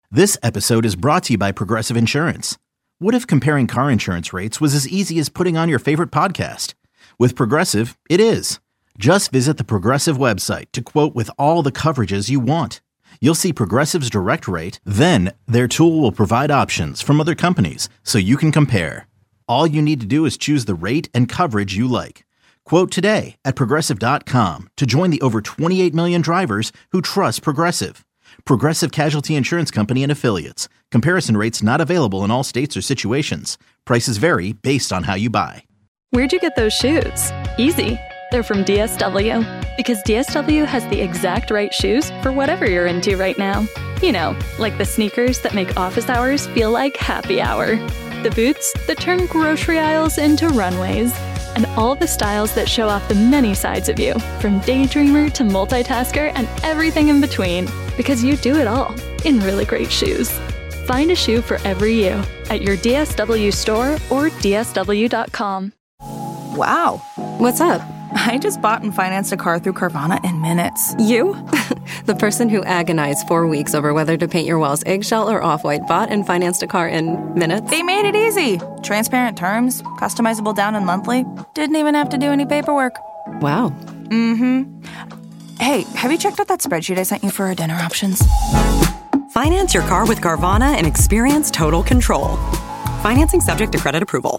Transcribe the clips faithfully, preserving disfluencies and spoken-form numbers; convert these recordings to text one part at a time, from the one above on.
This episode is brought to you by Progressive Insurance. What if comparing car insurance rates was as easy as putting on your favorite podcast? With Progressive, it is. Just visit the Progressive website to quote with all the coverages you want. You'll see Progressive's direct rate, then their tool will provide options from other companies so you can compare. All you need to do is choose the rate and coverage you like. Quote today at progressive dot com to join the over twenty-eight million drivers who trust Progressive. Progressive Casualty Insurance Company and Affiliates. Comparison rates not available in all states or situations. Prices vary based on how you buy. Where'd you get those shoes? Easy. They're from D S W. Because D S W has the exact right shoes for whatever you're into right now. You know, like the sneakers that make office hours feel like happy hour. The boots that turn grocery aisles into runways. And all the styles that show off the many sides of you, from daydreamer to multitasker and everything in between. Because you do it all in really great shoes. Find a shoe for every you at your D S W store or D S W dot com. Wow. What's up? I just bought and financed a car through Carvana in minutes. You? The person who agonized four weeks over whether to paint your walls eggshell or off-white bought and financed a car in minutes? They made it easy. Transparent terms, customizable down and monthly. Didn't even have to do any paperwork. Wow. Mm-hmm. Hey, have you checked out that spreadsheet I sent you for our dinner options? Finance your car with Carvana and experience total control. Financing subject to credit approval.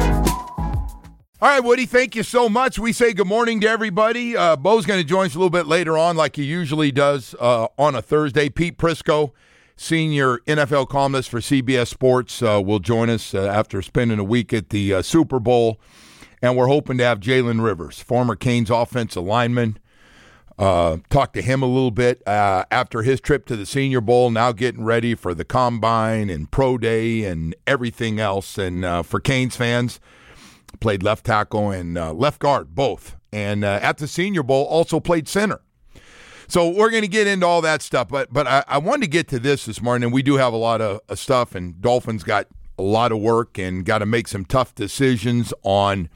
All right, Woody, thank you so much. We say good morning to everybody. Uh, Bo's going to join us a little bit later on like he usually does uh, on a Thursday. Pete Prisco, senior N F L columnist for C B S Sports, uh, will join us uh, after spending a week at the uh, Super Bowl. And we're hoping to have Jalen Rivers, former Canes offensive lineman, uh, talk to him a little bit uh, after his trip to the Senior Bowl, now getting ready for the Combine and Pro Day and everything else. And uh, for Canes fans, played left tackle and uh, left guard, both. And uh, at the Senior Bowl, also played center. So we're going to get into all that stuff. But but I, I wanted to get to this this morning, and we do have a lot of, of stuff, and Dolphins got a lot of work and got to make some tough decisions on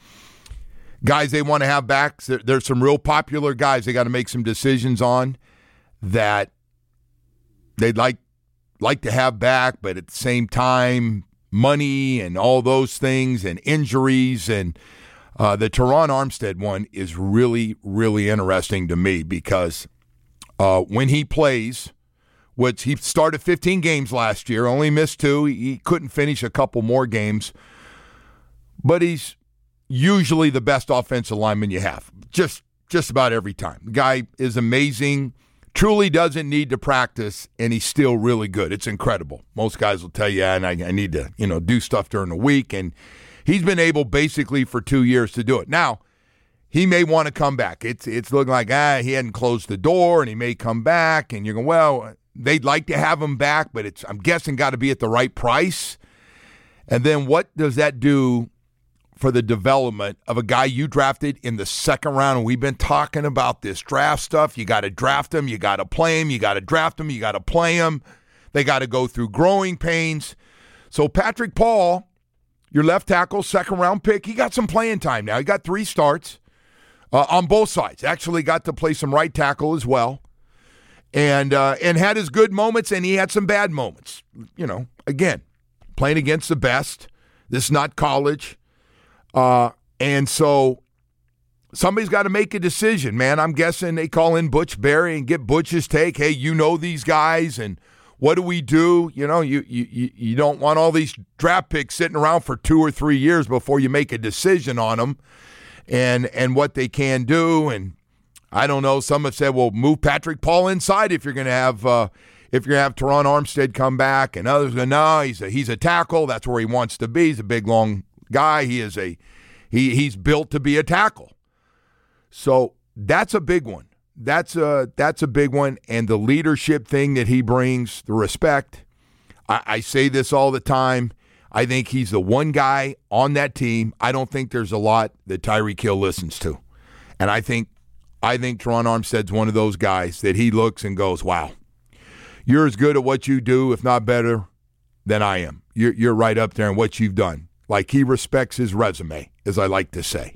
guys they want to have back. There, there's some real popular guys they got to make some decisions on that they'd like like to have back, but at the same time, money and all those things and injuries. And uh, the Teron Armstead one is really, really interesting to me because uh, when he plays, which he started fifteen games last year, only missed two. He couldn't finish a couple more games. But he's usually the best offensive lineman you have, just, just about every time. The guy is amazing. Truly doesn't need to practice, and he's still really good. It's incredible. Most guys will tell you, and I, I need to, you know, do stuff during the week, and he's been able basically for two years to do it. Now, he may want to come back. It's it's looking like ah he hadn't closed the door, and he may come back, and you're going, well, they'd like to have him back, but it's I'm guessing got to be at the right price. And then what does that do for the development of a guy you drafted in the second round? And we've been talking about this draft stuff. You got to draft him. You got to play him. You got to draft him. You got to play him. They got to go through growing pains. So Patrick Paul, your left tackle, second round pick, he got some playing time now. He got three starts uh, on both sides. Actually got to play some right tackle as well. And, uh, and had his good moments, and he had some bad moments. You know, again, playing against the best. This is not college. Uh, and so somebody's got to make a decision, man. I'm guessing they call in Butch Barry and get Butch's take. Hey, you know these guys, and what do we do? You know, you you you don't want all these draft picks sitting around for two or three years before you make a decision on them and, and what they can do. And I don't know. Some have said, well, move Patrick Paul inside if you're going to have uh, if you're going to have Teron Armstead come back. And others go, no, he's a, he's a tackle. That's where he wants to be. He's a big, long guy. He is a he he's built to be a tackle. So that's a big one. That's a that's a big one. And the leadership thing that he brings, the respect. I, I say this all the time. I think he's the one guy on that team. I don't think there's a lot that Tyreek Hill listens to. And I think I think Teron Armstead's one of those guys that he looks and goes, wow, you're as good at what you do, if not better, than I am. You're, you're right up there in what you've done. Like, he respects his resume, as I like to say.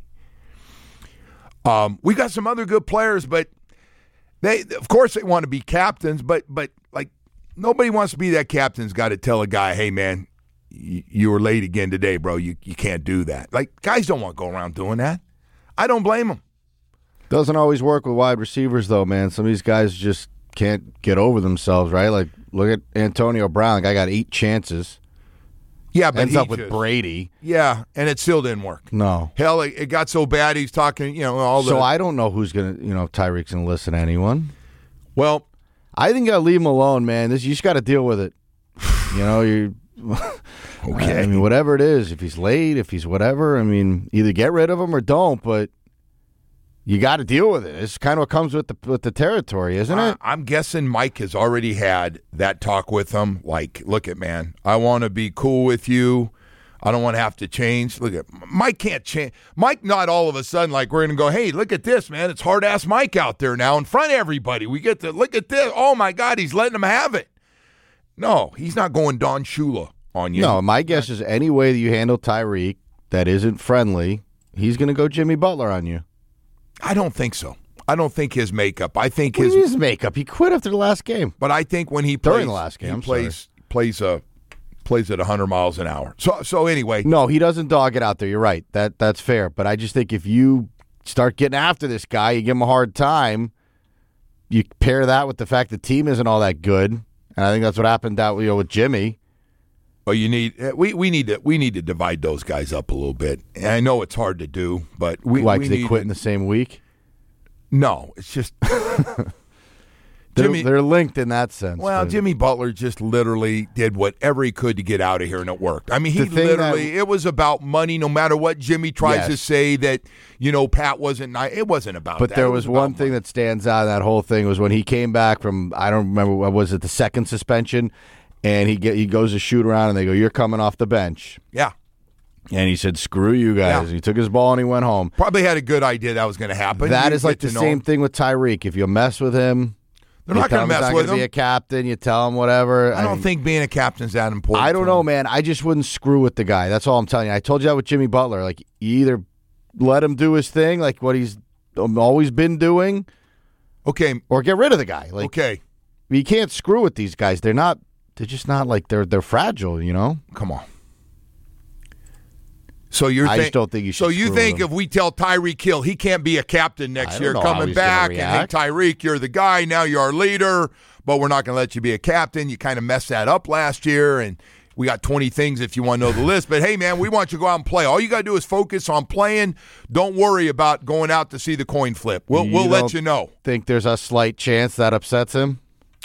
Um, we got some other good players, but they, of course, they want to be captains. But, but like, nobody wants to be that captain's got to tell a guy, hey, man, you, you were late again today, bro. You you can't do that. Like, guys don't want to go around doing that. I don't blame them. Doesn't always work with wide receivers, though, man. Some of these guys just can't get over themselves, right? Like, look at Antonio Brown. The guy got eight chances. Yeah, but Ends he up with just- Brady. Yeah, and it still didn't work. No. Hell, it, it got so bad he's talking, you know, all the. So I don't know who's going to, you know, Tyreek's going to listen to anyone. Well, I think you got to leave him alone, man. This You just got to deal with it. You know, you. Okay. I mean, whatever it is, if he's late, if he's whatever, I mean, either get rid of him or don't, but you got to deal with it. It's kind of what comes with the with the territory, isn't I, it? I'm guessing Mike has already had that talk with him. Like, look at, man, I want to be cool with you. I don't want to have to change. Look at Mike can't change. Mike, not all of a sudden like we're going to go, hey, look at this, man. It's hard ass Mike out there now in front of everybody. We get to look at this. Oh my God, he's letting him have it. No, he's not going Don Shula on you. No, my guess is any way that you handle Tyreek that isn't friendly, he's going to go Jimmy Butler on you. I don't think so. I don't think his makeup. I think What his, is his makeup? He quit after the last game. but I think when he During plays, the last game, he I'm plays plays a plays at one hundred miles an hour. So so anyway, No, he doesn't dog it out there. You're right. That That's fair. But I just think if you start getting after this guy, you give him a hard time, you pair that with the fact the team isn't all that good, and I think that's what happened out you know, with Jimmy. well, you need we, we need to we need to divide those guys up a little bit. And I know it's hard to do, but we Why, we because they need quit to- in the same week? No, it's just They're, Jimmy- they're linked in that sense. well, but- Jimmy Butler just literally did whatever he could to get out of here, and it worked. I mean, he The thing literally that- it was about money. No matter what Jimmy tries to Yes. say that you know Pat wasn't nice, it wasn't about. But that. there It was about one thing money. that stands out in that whole thing was when he came back from, I don't remember, what was it, the second suspension, and he get, he goes to shoot around, and they go, you're coming off the bench. Yeah, And he said, screw you guys. Yeah. He took his ball and he went home. probably had a good idea that was going to happen. That You is like get the to know same him. thing with Tyreek. If you mess with him, They're you not tell going to him he's mess not with gonna him. be a captain. You tell him whatever. I don't mean, think being a captain's that important. I don't to know, him. man. I just wouldn't screw with the guy. That's all I'm telling you. I told you that with Jimmy Butler. Like, you either let him do his thing, like what he's always been doing, Okay, or get rid of the guy. Like, okay, you can't screw with these guys. They're not. They're just not like they're they're fragile. You know. come on. So you're I think- just don't think you should So you screw think with if him. we tell Tyreek Hill he can't be a captain I next don't year, know how coming he's gonna back, and hey react. Tyreek, you're the guy now. You're our leader, but we're not going to let you be a captain. You kind of messed that up last year, and we got twenty things if you want to know the list. But hey, man, we want you to go out and play. All you got to do is focus on playing. Don't worry about going out to see the coin flip. We'll You we'll let don't you know. Think there's a slight chance that upsets him.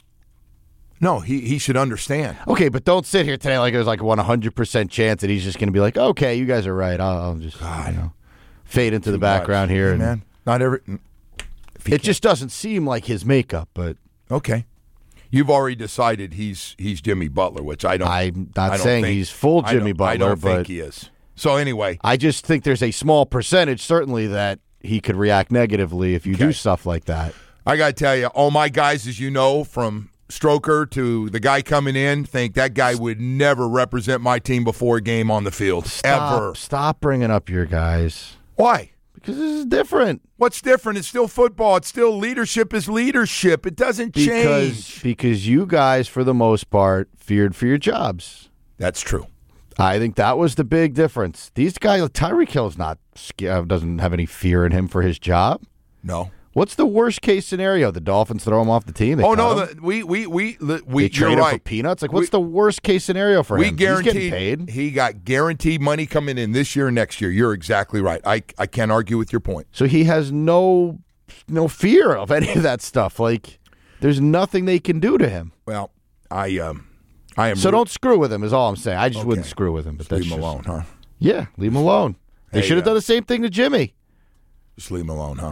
No, he he should understand. Okay, but don't sit here today like there's like a one hundred percent chance that he's just going to be like, okay, you guys are right. I'll, I'll just you know, fade into the background here. Hey, and man. Not every. if he It just doesn't seem like his makeup, but Okay. You've already decided he's he's Jimmy Butler, which I don't. I'm not I don't saying think- he's full I Jimmy don't- I Butler, don't think but he is. So anyway, I just think there's a small percentage, certainly, that he could react negatively if you do Okay. stuff like that. I got to tell you, all my guys, as you know, from Stroker to the guy coming in, think that guy would never represent my team before a game on the field Stop, ever. Stop bringing up your guys Why? because this is different. What's different? It's still football. It's still leadership is leadership. It doesn't Because change. because you guys, for the most part, feared for your jobs. That's true. I think that was the big difference. These guys, Tyreek Hill's not sca- doesn't have any fear in him for his job. No. What's the worst case scenario? The Dolphins throw him off the team. They Oh cut no, him? the, we we we we they you're trade him right. for peanuts. Like, what's We- the worst case scenario for We him? guaranteed He's getting paid, he got guaranteed money coming in this year and next year. You're exactly right. I I can't argue with your point. so he has no no fear of any of that stuff. Like, there's nothing they can do to him. Well, I um I am So don't screw with him. Is all I'm saying. I just Okay. wouldn't screw with him. But just that's leave him just- alone, huh? Yeah, leave him alone. They Hey, should have uh, done the same thing to Jimmy. Just leave him alone, huh?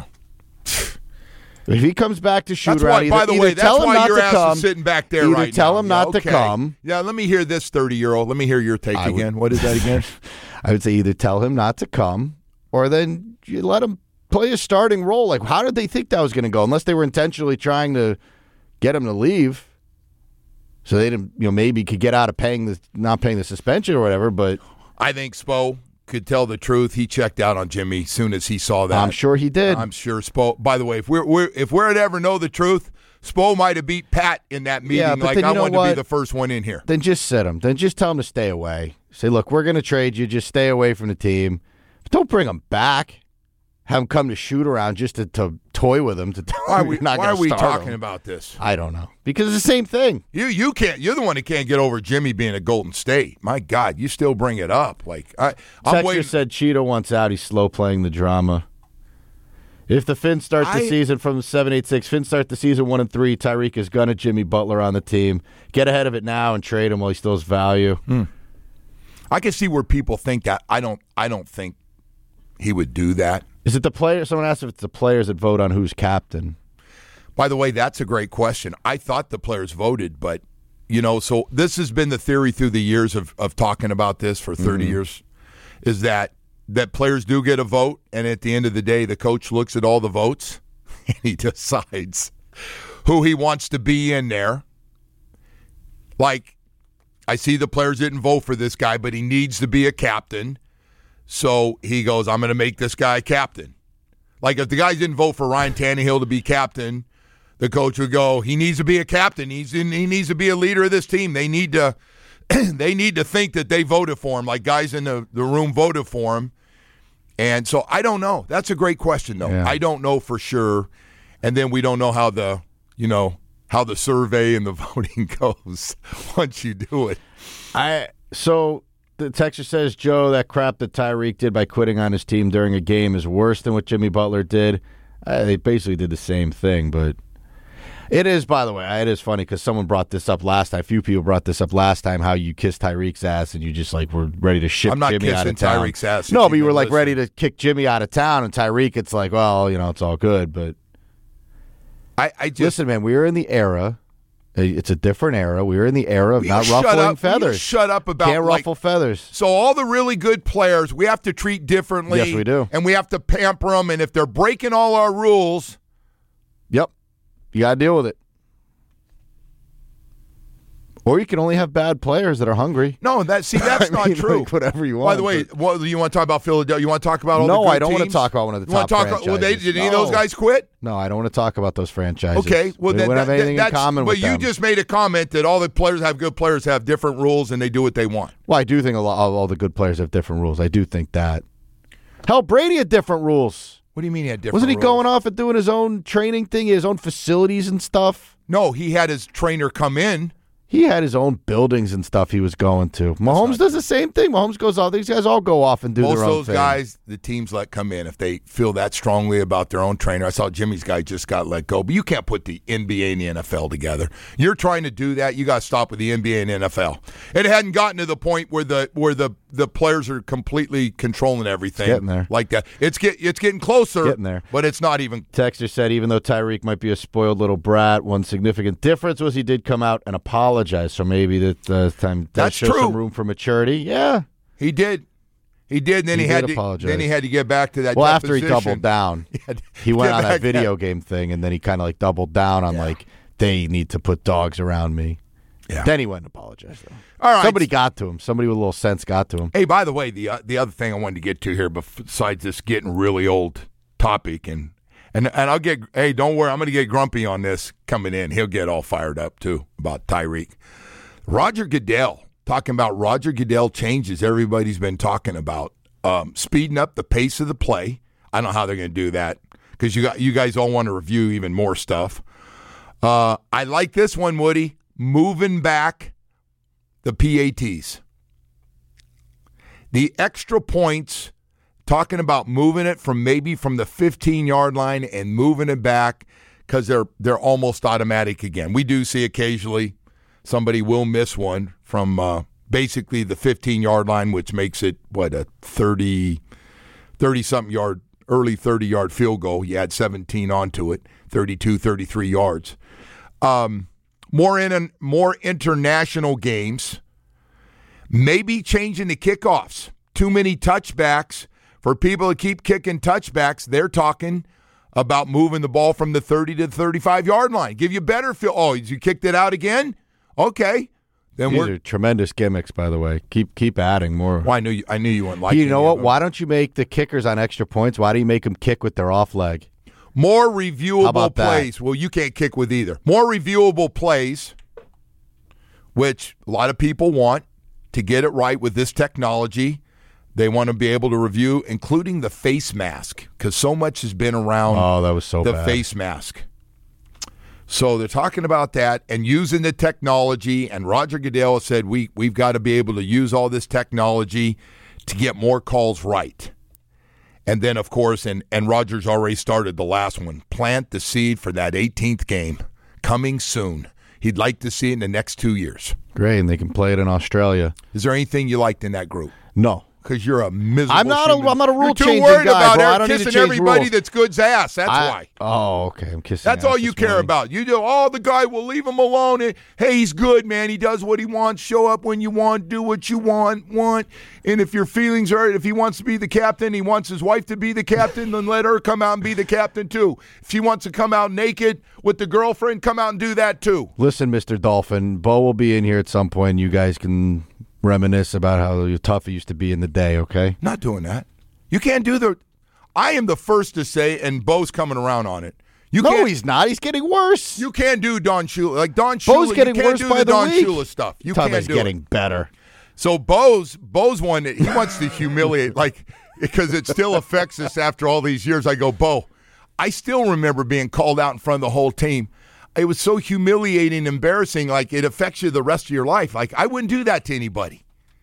If he comes back to shoot That's around, why. either, By the either way, that's tell him why not your to ass come. is sitting back there either right tell now. him not Yeah, to okay. come. Yeah, let me hear this thirty-year-old. Let me hear your take I would- again. What is that again? I would say either tell him not to come, or then you let him play a starting role. Like, how did they think that was going to go? Unless they were intentionally trying to get him to leave, so they didn't, you know, maybe could get out of paying the not paying the suspension or whatever. But I think Spo could tell the truth. He checked out on Jimmy as soon as he saw that. I'm sure he did. I'm sure Spo. By the way, if we're, we're if we're to ever know the truth, Spo might have beat Pat in that meeting. Yeah, but like then you I know wanted what? to be the first one in here. Then just sit him. Then just tell him to stay away. Say, look, we're going to trade you. Just stay away from the team. But don't bring him back. Have him come to shoot around just to, to toy with him. To tell Why are him we, you're not why gonna are we start talking him. about this? I don't know. Because it's the same thing. You you can't. You're the one that can't get over Jimmy being at Golden State. My God, you still bring it up. Like I, I'm Texture waiting. said Cheeto wants out. He's slow playing the drama. If the Finns start the I- season from seven eight six, Finns start the season one and three. Tyreek is gonna Jimmy Butler on the team. Get ahead of it now and trade him while he still has value. Hmm. I can see where people think that. I don't. I don't think he would do that. Is it the player? Someone asked if it's the players that vote on who's captain. By the way, that's a great question. I thought the players voted, but, you know, so this has been the theory through the years of, of talking about this for thirty Mm-hmm. years, is that, that players do get a vote, and at the end of the day, the coach looks at all the votes, and he decides who he wants to be in there. Like, I see the players didn't vote for this guy, but he needs to be a captain. So he goes, I'm going to make this guy captain. Like if the guys didn't vote for Ryan Tannehill to be captain, the coach would go, he needs to be a captain. He's in, he needs to be a leader of this team. They need to they need to think that they voted for him, like guys in the, the room voted for him. And so I don't know. That's a great question, though. Yeah. I don't know for sure. And then we don't know how the, you know, how the survey and the voting goes once you do it. I so the texter says, Joe, that crap that Tyreek did by quitting on his team during a game is worse than what Jimmy Butler did. Uh, they basically did the same thing, but it is, by the way, it is funny because someone brought this up last time. A few people brought this up last time, how you kissed Tyreek's ass and you just like were ready to ship I'm not Jimmy out of kissing town. Tyreek's ass. No, if but you you've were been like ready listening. to kick Jimmy out of town, and Tyreek, it's like, well, you know, it's all good. But I, I just listen, man, we were in the era. It's a different era. We were in the era of Will you not shut ruffling up? Will you feathers. shut up about Can't like, ruffle feathers. So all the really good players, we have to treat differently. Yes, we do. And we have to pamper them. And if they're breaking all our rules, Yep. You got to deal with it. Or you can only have bad players that are hungry. no, that see that's I not mean, true. like, whatever you By want. the way, but- what, you want to talk about Philadelphia? You want to talk about all No, the good I don't want to teams? talk about one of the You want top to talk about, well, they, franchises. did any of those No. guys quit? No, I don't want to talk about those franchises. Okay, well, we that, don't have that- anything in that's, common but with you them. just made a comment that all the players have good players have different rules and they do what they want. Well, I do think a lot, all, all the good players have different rules. I do think that. Hell, Brady had different rules. What do you mean he had different Wasn't he rules? going off and doing his own training thing, his own facilities and stuff? No, he had his trainer come in. He had his own buildings and stuff he was going to. Mahomes does the same thing. Mahomes goes off. These guys all go off and do Most their of own those thing. guys, the teams let come in if they feel that strongly about their own trainer. I saw Jimmy's guy just got let go, but you can't put the N B A and the N F L together. You're trying to do that, you got to stop with the N B A and N F L. It hadn't gotten to the point where the where the, the players are completely controlling everything. It's getting there. like that. It's get it's getting closer, Getting there. but it's not even. Texter said even though Tyreek might be a spoiled little brat, one significant difference was he did come out and apologize. So maybe that uh, time does That's show true. some room for maturity. Yeah. He did. He did, and then He he, did had to apologize. then he had to get back to that Well, after he deposition. doubled down, had to he went get on back that video at- game thing, and then he kind of like doubled down on Yeah. like they need to put dogs around me. Yeah. Then he went and apologized. Though. All right. Somebody got to him. Somebody with a little sense got to him. Hey, by the way, the uh, the other thing I wanted to get to here, besides this getting really old topic, and and and I'll get. Hey, don't worry, I'm going to get grumpy on this coming in. He'll get all fired up too about Tyreek. Roger Goodell talking about Roger Goodell changes. Everybody's been talking about um, speeding up the pace of the play. I don't know how they're going to do that because you got you guys all want to review even more stuff. Uh, I like this one, Woody. Moving back the P A Ts. The extra points, talking about moving it from maybe from the fifteen-yard line and moving it back because they're they're almost automatic again. We do see occasionally somebody will miss one from uh, basically the fifteen-yard line, which makes it, what, a thirty, thirty-something yard, early thirty-yard field goal. You add seventeen onto it, thirty-two, thirty-three yards. Um, more in more international games. Maybe changing the kickoffs. Too many touchbacks. For people to keep kicking touchbacks, they're talking about moving the ball from the thirty to the thirty-five-yard line. Give you better feel. Oh, you kicked it out again? Okay. Then These we're. are tremendous gimmicks, by the way. Keep keep adding more. Well, I knew you. I knew you wouldn't like. you any know of what? them. Why don't you make the kickers on extra points? Why do you make them kick with their off leg? More How reviewable about that? plays. Well, you can't kick with either. More reviewable plays, which a lot of people want to get it right with this technology. They want to be able to review, including the face mask, because so much has been around Oh, that was so the bad. face mask. So they're talking about that and using the technology, and Roger Goodell said we, we've got to be able to use all this technology to get more calls right. And then, of course, and, and Roger's already started the last one, plant the seed for that eighteenth game coming soon. He'd like to see it in the next two years. Great, and they can play it in Australia. Is there anything you liked in that group? No. Because you're a miserable I'm not a- human. I'm not a rule You're too changing worried guy, about bro. I Eric don't need to kissing change everybody rules. that's good's ass. That's I- why. Oh, okay. I'm kissing That's ass all you this care morning. about. You do, oh, the guy will leave him alone. And, hey, he's good, man. He does what he wants. Show up when you want. Do what you want. Want. And if your feelings are, if he wants to be the captain, he wants his wife to be the captain, then let her come out and be the captain too. If he wants to come out naked with the girlfriend, come out and do that too. Listen, Mister Dolphin, Bo will be in here at some point. You guys can reminisce about how tough it used to be in the day, okay? Not doing that. You can't do the. I am the first to say, and Bo's coming around on it. You no, can't, he's not. He's getting worse. You can't do Don Shula. Like Don Bo's Shula, getting you can't worse do by the the Don week. Shula stuff. You Tough can't is do getting it. better. So Bo's Bo's one that he wants to humiliate, like because it still affects us after all these years. I go, Bo, I still remember being called out in front of the whole team. It was so humiliating, embarrassing. Like it affects you the rest of your life. Like I wouldn't do that to anybody.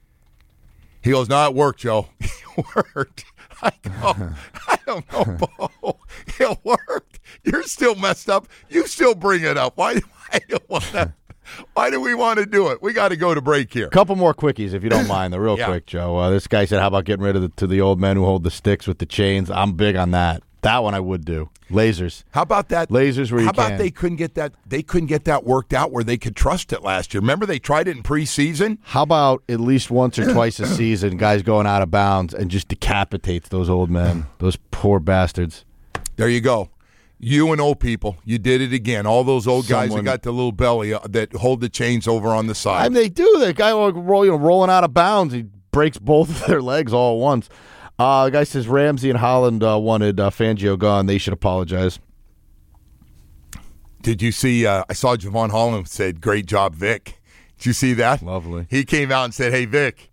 He goes, no, it worked, Joe. It worked. I go, I don't know, Bo. It worked. You're still messed up. You still bring it up. Why, why, do, wanna, why do we want to do it? We got to go to break here. Couple more quickies, if you don't mind. They're real Yeah. quick, Joe. Uh, this guy said, how about getting rid of the, to the old men who hold the sticks with the chains? I'm big on that. That one I would do. Lasers. How about that? Lasers where you How about can. they couldn't get that? They couldn't get that worked out where they could trust it last year. Remember they tried it in preseason. How about at least once or twice a season, guys going out of bounds and just decapitates those old men, those poor bastards. There you go. You and old people, you did it again. All those old guys Someone- that got the little belly uh, that hold the chains over on the I side. mean, they do. That guy like, roll, you know, rolling out of bounds, he breaks both of their legs all at once. Uh, the guy says Ramsey and Holland uh, wanted uh, Fangio gone. They should apologize. Did you see? Uh, I saw Javon Holland said, "Great job, Vic." Did you see that? Lovely. He came out and said, "Hey, Vic,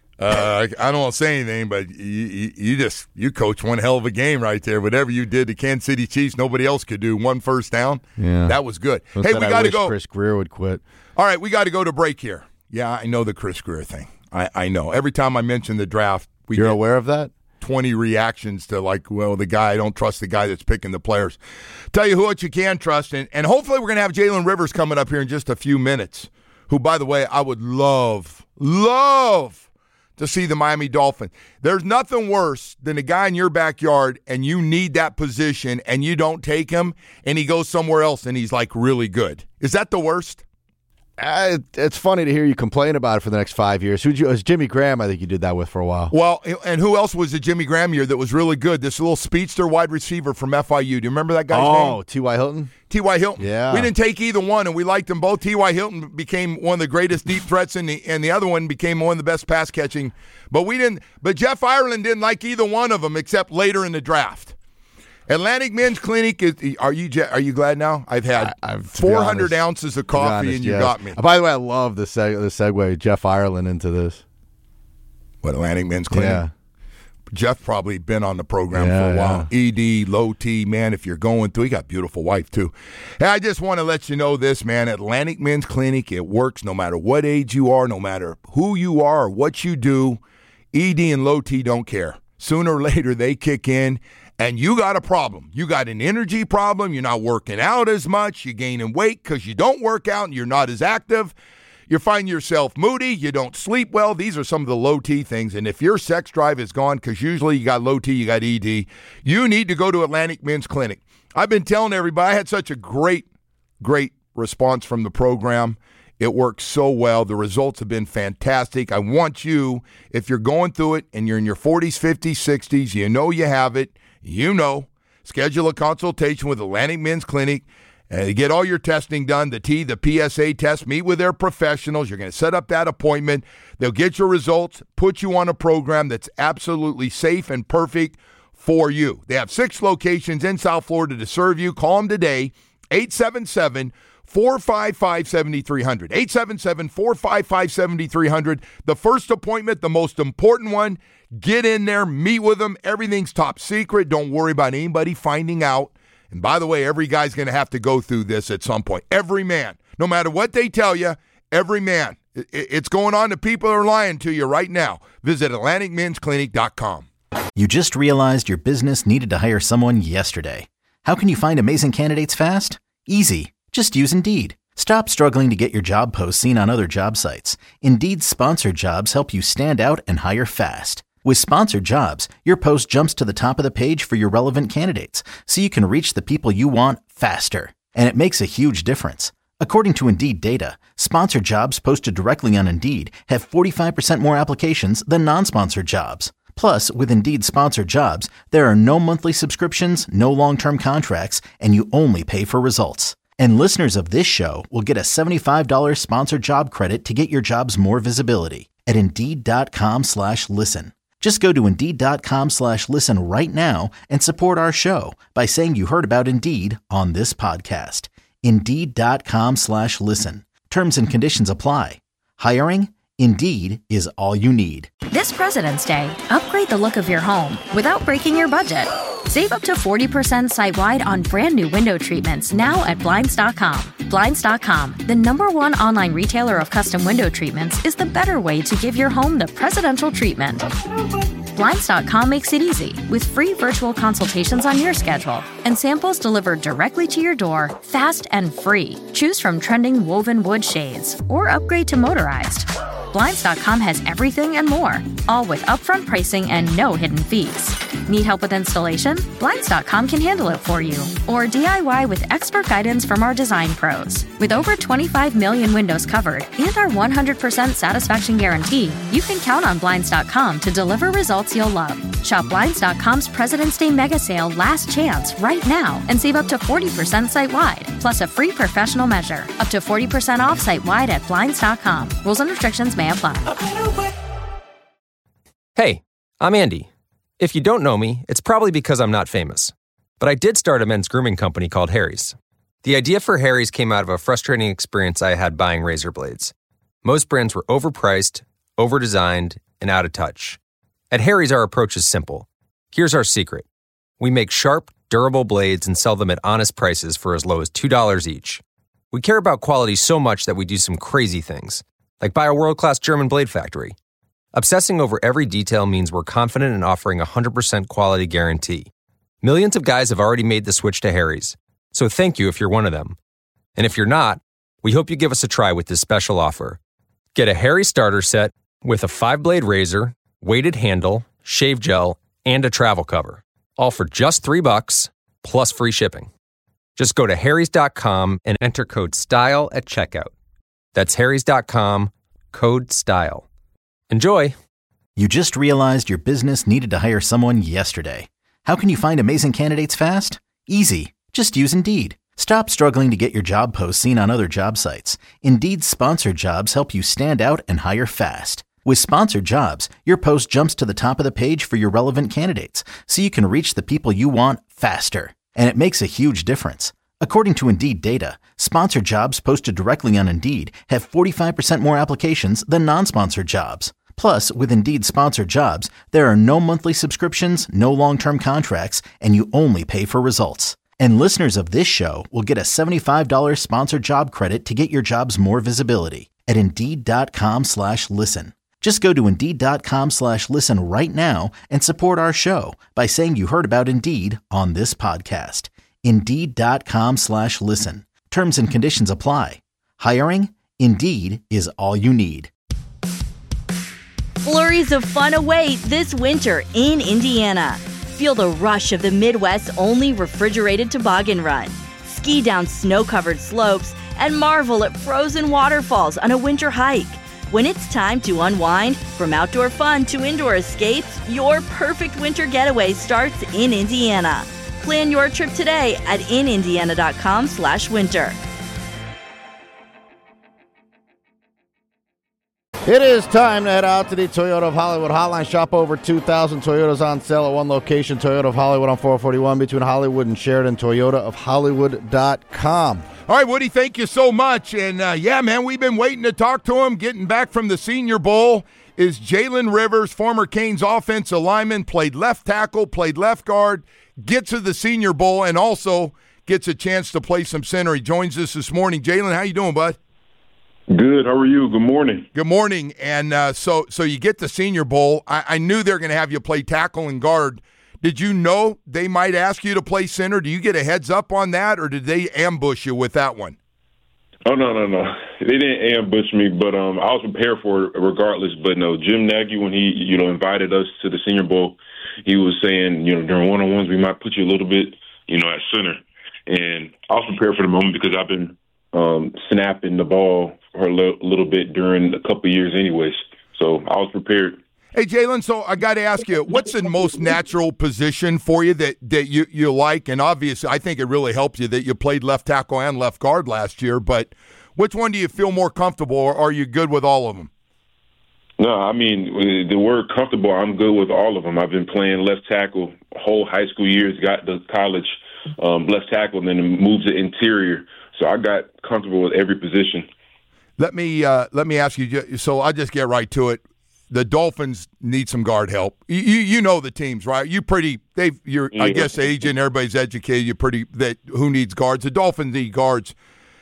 uh, I I don't want to say anything, but you, you, you just you coached one hell of a game right there. Whatever you did to Kansas City Chiefs, nobody else could do. One first down, Yeah. that was good. Who hey, said we I got to wish go. Chris Greer would quit. All right, we got to go to break here. Yeah, I know the Chris Greer thing. I, I know. Every time I mention the draft, we You're get aware of that? twenty reactions to like, well, the guy, I don't trust the guy that's picking the players. Tell you who what you can trust, and, and hopefully we're going to have Jalen Rivers coming up here in just a few minutes, who, by the way, I would love, love to see the Miami Dolphins. There's nothing worse than a guy in your backyard and you need that position and you don't take him and he goes somewhere else and he's like really good. Is that the worst? Uh, it, it's funny to hear you complain about it for the next five years. Who'd you, it was Jimmy Graham, I think you did that with for a while. Well, and who else was the Jimmy Graham year that was really good? This little speedster wide receiver from F I U. Do you remember that guy's name? Oh, T Y. Hilton? T Y. Hilton. Yeah. We didn't take either one, and we liked them both. T Y. Hilton became one of the greatest deep threats, in the, and the other one became one of the best pass catching. But we didn't. But Jeff Ireland didn't like either one of them except later in the draft. Atlantic Men's Clinic is. Are you are you glad now? I've had I, I've, to be four hundred honest- ounces of to be coffee, honest, and you yes. got me. By the way, I love the, seg- the segue, Jeff Ireland into this. What, Atlantic Men's Clinic? Yeah. Jeff probably been on the program Yeah, for a while. yeah. E D, low T, man, if you're going through, he got a beautiful wife too. Hey, I just want to let you know this, man. Atlantic Men's Clinic, it works no matter what age you are, no matter who you are or what you do. E D and low T don't care. Sooner or later, they kick in, and you got a problem. You got an energy problem. You're not working out as much. You're gaining weight because you don't work out and you're not as active. You find yourself moody. You don't sleep well. These are some of the low T things. And if your sex drive is gone, because usually you got low T, you got E D, you need to go to Atlantic Men's Clinic. I've been telling everybody, I had such a great, great response from the program. It works so well. The results have been fantastic. I want you, if you're going through it and you're in your forties, fifties, sixties, you know you have it, you know, schedule a consultation with Atlantic Men's Clinic. Uh, get all your testing done, the T, the P S A test, meet with their professionals. You're going to set up that appointment. They'll get your results, put you on a program that's absolutely safe and perfect for you. They have six locations in South Florida to serve you. Call them today, eight seven seven, four five five, seven three zero zero. eight seven seven, four five five, seven three zero zero. The first appointment, the most important one, get in there, meet with them. Everything's top secret. Don't worry about anybody finding out. And by the way, every guy's going to have to go through this at some point. Every man, no matter what they tell you, every man. It's going on to people who are lying to you right now. Visit Atlantic Men's Clinic dot com. You just realized your business needed to hire someone yesterday. How can you find amazing candidates fast? Easy. Just use Indeed. Stop struggling to get your job posts seen on other job sites. Indeed's sponsored jobs help you stand out and hire fast. With sponsored jobs, your post jumps to the top of the page for your relevant candidates, so you can reach the people you want faster. And it makes a huge difference. According to Indeed data, sponsored jobs posted directly on Indeed have forty-five percent more applications than non-sponsored jobs. Plus, with Indeed sponsored jobs, there are no monthly subscriptions, no long-term contracts, and you only pay for results. And listeners of this show will get a seventy-five dollars sponsored job credit to get your jobs more visibility at Indeed.com slash listen. Just go to Indeed.com slash listen right now and support our show by saying you heard about Indeed on this podcast. Indeed.com slash listen. Terms and conditions apply. Hiring? Indeed is all you need. This President's Day, upgrade the look of your home without breaking your budget. Save up to forty percent site-wide on brand new window treatments now at Blinds dot com. Blinds dot com, the number one online retailer of custom window treatments, is the better way to give your home the presidential treatment. Blinds dot com makes it easy with free virtual consultations on your schedule and samples delivered directly to your door, fast and free. Choose from trending woven wood shades or upgrade to motorized. Blinds dot com has everything and more, all with upfront pricing and no hidden fees. Need help with installation? Blinds dot com can handle it for you. Or D I Y with expert guidance from our design pros. With over twenty-five million windows covered and our one hundred percent satisfaction guarantee, you can count on Blinds dot com to deliver results you'll love. Shop Blinds dot com's President's Day Mega Sale Last Chance right now and save up to forty percent site-wide, plus a free professional measure. Up to forty percent off site-wide at Blinds dot com. Rules and restrictions may apply. Hey, I'm Andy. If you don't know me, it's probably because I'm not famous. But I did start a men's grooming company called Harry's. The idea for Harry's came out of a frustrating experience I had buying razor blades. Most brands were overpriced, overdesigned, and out of touch. At Harry's, our approach is simple. Here's our secret. We make sharp, durable blades and sell them at honest prices for as low as two dollars each. We care about quality so much that we do some crazy things, like buy a world-class German blade factory. Obsessing over every detail means we're confident in offering a one hundred percent quality guarantee. Millions of guys have already made the switch to Harry's, so thank you if you're one of them. And if you're not, we hope you give us a try with this special offer. Get a Harry's starter set with a five-blade razor, weighted handle, shave gel, and a travel cover, all for just three bucks, plus free shipping. Just go to Harry's dot com and enter code STYLE at checkout. That's Harry's dot com, code STYLE. Enjoy! You just realized your business needed to hire someone yesterday. How can you find amazing candidates fast? Easy. Just use Indeed. Stop struggling to get your job posts seen on other job sites. Indeed's sponsored jobs help you stand out and hire fast. With sponsored jobs, your post jumps to the top of the page for your relevant candidates, so you can reach the people you want faster. And it makes a huge difference. According to Indeed data, sponsored jobs posted directly on Indeed have forty-five percent more applications than non-sponsored jobs. Plus, with Indeed sponsored jobs, there are no monthly subscriptions, no long-term contracts, and you only pay for results. And listeners of this show will get a seventy-five dollars sponsored job credit to get your jobs more visibility at Indeed.com slash listen. Just go to Indeed.com slash listen right now and support our show by saying you heard about Indeed on this podcast. Indeed.com slash listen. Terms and conditions apply. Hiring? Indeed is all you need. Flurries of fun await this winter in Indiana. Feel the rush of the Midwest's only refrigerated toboggan run. Ski down snow-covered slopes and marvel at frozen waterfalls on a winter hike. When it's time to unwind, from outdoor fun to indoor escapes, your perfect winter getaway starts in Indiana. Plan your trip today at inindiana.com slash winter. It is time to head out to the Toyota of Hollywood hotline. Shop over two thousand Toyotas on sale at one location. Toyota of Hollywood on four forty-one between Hollywood and Sheridan. Toyota of Hollywood dot com. All right, Woody, thank you so much. And, uh, yeah, man, we've been waiting to talk to him. Getting back from the Senior Bowl is Jalen Rivers, former Canes offensive lineman, played left tackle, played left guard, gets to the Senior Bowl, and also gets a chance to play some center. He joins us this morning. Jalen, how you doing, bud? Good. How are you? Good morning. Good morning. And uh, so so you get the Senior Bowl. I, I knew they were going to have you play tackle and guard. Did you know they might ask you to play center? Do you get a heads up on that, or did they ambush you with that one? Oh, no, no, no. They didn't ambush me, but um, I was prepared for it regardless. But no, Jim Nagy, when he you know invited us to the Senior Bowl, he was saying, you know, during one-on-ones, we might put you a little bit, you know, at center. And I was prepared for the moment because I've been um, snapping the ball for a little, little bit during a couple of years anyways. So I was prepared. Hey, Jalen, so I got to ask you, what's the most natural position for you that, that you, you like? And obviously, I think it really helps you that you played left tackle and left guard last year. But which one do you feel more comfortable, or are you good with all of them? No, I mean, the word comfortable, I'm good with all of them. I've been playing left tackle whole high school years, got to college um, left tackle, and then moved to interior. So I got comfortable with every position. Let me uh, let me ask you, so I'll just get right to it. The Dolphins need some guard help. You you know the teams, right? You pretty they've you're yeah. I guess agent, everybody's educated. You pretty that who needs guards? The Dolphins need guards.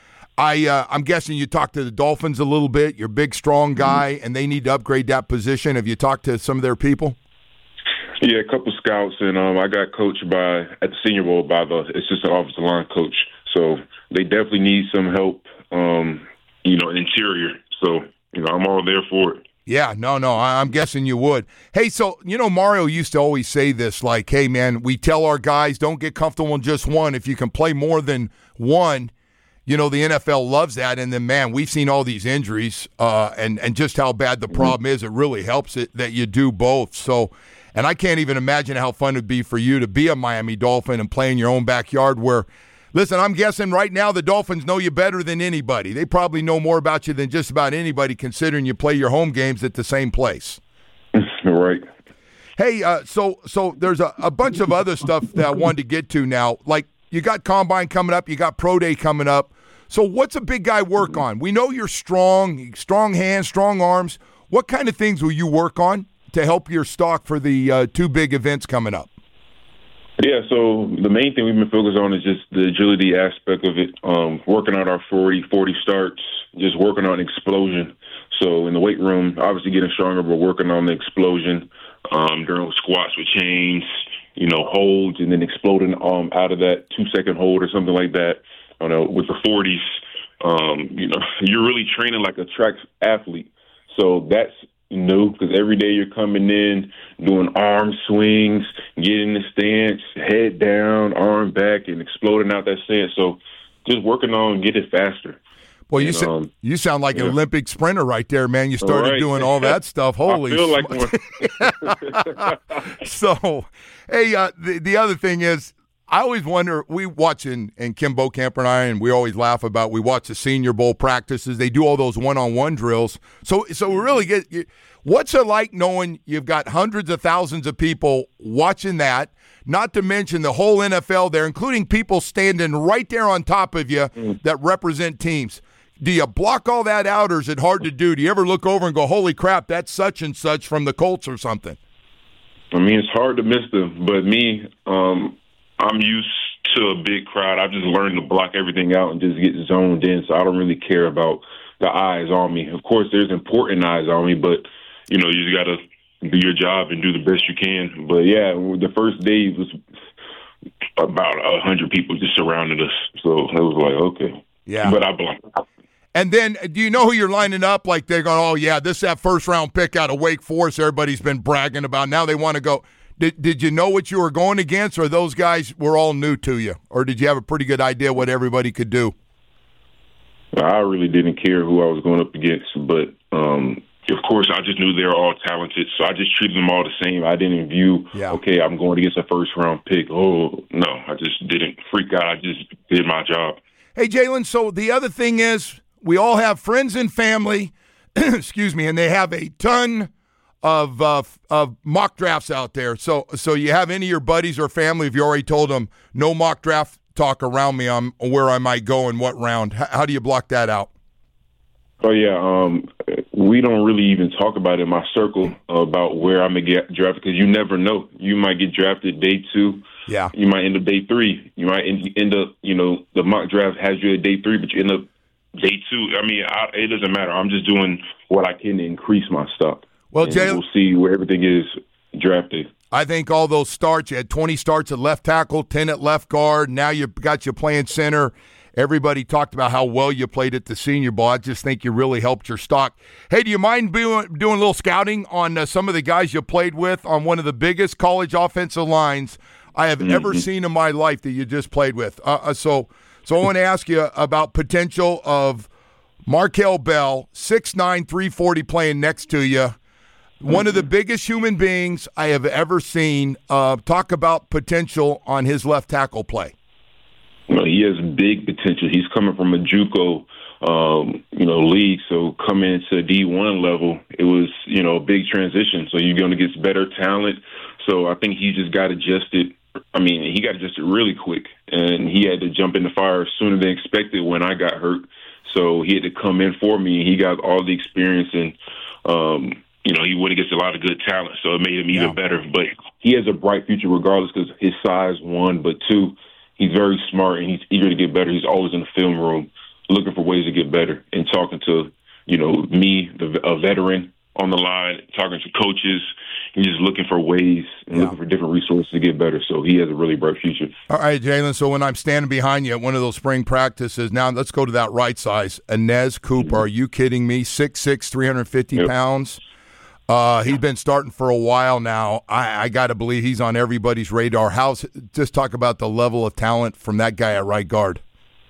I uh, I'm guessing you talked to the Dolphins a little bit. You're a big, strong guy, mm-hmm. and they need to upgrade that position. Have you talked to some of their people? Yeah, a couple scouts, and um, I got coached by at the Senior Bowl by the assistant offensive line coach. So they definitely need some help. Um, you know, interior. So you know, I'm all there for it. Yeah, no, no, I'm guessing you would. Hey, so, you know, Mario used to always say this, like, hey, man, we tell our guys, don't get comfortable in just one. If you can play more than one, you know, the N F L loves that. And then, man, we've seen all these injuries uh, and, and just how bad the problem is. It really helps it that you do both. So, and I can't even imagine how fun it would be for you to be a Miami Dolphin and play in your own backyard where, listen, I'm guessing right now the Dolphins know you better than anybody. They probably know more about you than just about anybody, considering you play your home games at the same place. Right. Hey, uh, so so there's a, a bunch of other stuff that I wanted to get to now. Like, you got Combine coming up, you got Pro Day coming up. So what's a big guy work on? We know you're strong, strong hands, strong arms. What kind of things will you work on to help your stock for the uh, two big events coming up? Yeah, so the main thing we've been focused on is just the agility aspect of it, um, working on our forty, forty starts, just working on explosion. So in the weight room, obviously getting stronger, but working on the explosion um, during squats with chains, you know, holds, and then exploding um, out of that two-second hold or something like that. You know, with the forties, um, you know, you're really training like a track athlete. So that's new because every day you're coming in, doing arm swings, getting the stance, head down, arm back, and exploding out that stance. So just working on getting faster. Well, you, and, so, um, you sound like yeah. an Olympic sprinter right there, man. You started right. doing all that stuff. Holy I feel like one. So, hey, uh, the, the other thing is, I always wonder, we watch, in, and Kim Bokamper and I, and we always laugh about, we watch the Senior Bowl practices. They do all those one-on-one drills. So so we really get, what's it like knowing you've got hundreds of thousands of people watching that, not to mention the whole N F L there, including people standing right there on top of you mm. that represent teams. Do you block all that out, or is it hard to do? Do you ever look over and go, holy crap, that's such and such from the Colts or something? I mean, it's hard to miss them, but me, um, I'm used to a big crowd. I've just learned to block everything out and just get zoned in, so I don't really care about the eyes on me. Of course, there's important eyes on me, but, you know, you just got to do your job and do the best you can. But, yeah, the first day was about one hundred people just surrounded us, so it was like, okay. Yeah. But I blocked out. And then, do you know who you're lining up? Like, they're going, oh, yeah, this is that first-round pick out of Wake Forest everybody's been bragging about. Now they want to go. Did Did you know what you were going against, or those guys were all new to you? Or did you have a pretty good idea what everybody could do? I really didn't care who I was going up against, but, um, of course, I just knew they were all talented, so I just treated them all the same. I didn't view, yeah. okay, I'm going against a first-round pick. Oh, no, I just didn't freak out. I just did my job. Hey, Jalen, so the other thing is, we all have friends and family excuse me, and they have a ton of uh, of mock drafts out there. So so you have any of your buddies or family, if you already told them no mock draft talk around me on where I might go and what round? How, how do you block that out? Oh, yeah. Um, we don't really even talk about it in my circle uh, about where I'm going to get drafted because you never know. You might get drafted day two. Yeah. You might end up day three. You might end, end up, you know, the mock draft has you at day three, but you end up day two. I mean, I, it doesn't matter. I'm just doing what I can to increase my stock. Well, and Jay, we'll see where everything is drafted. I think all those starts, you had twenty starts at left tackle, ten at left guard. Now you've got you playing center. Everybody talked about how well you played at the Senior Bowl. I just think you really helped your stock. Hey, do you mind doing, doing a little scouting on uh, some of the guys you played with on one of the biggest college offensive lines I have mm-hmm. ever seen in my life that you just played with? Uh, uh, so, so I want to ask you about potential of Markel Bell, six nine, three forty, playing next to you. One of the biggest human beings I have ever seen. Uh, talk about potential on his left tackle play. Well, he has big potential. He's coming from a JUCO, um, you know, league. So coming into D one level, it was, you know, a big transition. So you're going to get better talent. So I think he just got adjusted. I mean, he got adjusted really quick, and he had to jump in the fire sooner than expected when I got hurt. So he had to come in for me. He got all the experience, and um, you know, he went against a lot of good talent. So it made him even yeah. better. But he has a bright future, regardless, because his size, one, but two. He's very smart, and he's eager to get better. He's always in the film room looking for ways to get better and talking to, you know, me, the, a veteran on the line, talking to coaches. He's just looking for ways and yeah. looking for different resources to get better. So he has a really bright future. All right, Jalen, so when I'm standing behind you at one of those spring practices, now let's go to that right size. Inez Cooper, mm-hmm. Are you kidding me? six six, three hundred fifty yep. pounds. Uh, he's been starting for a while now. I, I got to believe he's on everybody's radar. How's just talk about the level of talent from that guy at right guard?